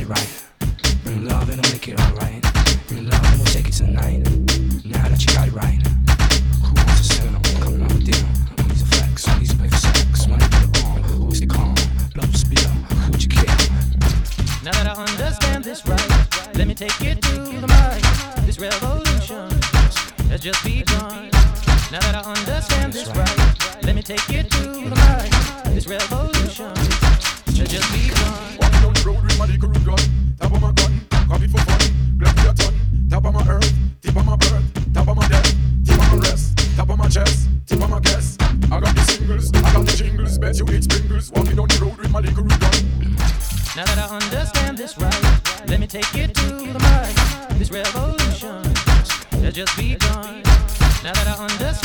right. Bring love and I'll make it alright. Bring love and we'll take it tonight. Now that you got it right. Who wants to settle? I'm coming out with dinner. All these effects, all these play for sex. When I get it on, who's the calm? Blow the spear, who would you care? Now that I understand this right, let me take it to the mind. This revolution has just begun. Now that I understand this right, let me take it to the mind. This revolution has just begun. Walking down the road with my little gun, top of my gun, copy for fun, grab me a ton, top of my earth, tip of my birth, top of my death, tip of my rest, top of my chest, tip of my guess. I got the singles, I got the jingles, bet you eat sprinkles. Walking down the road with my little gun. Now that I understand this right, let me take it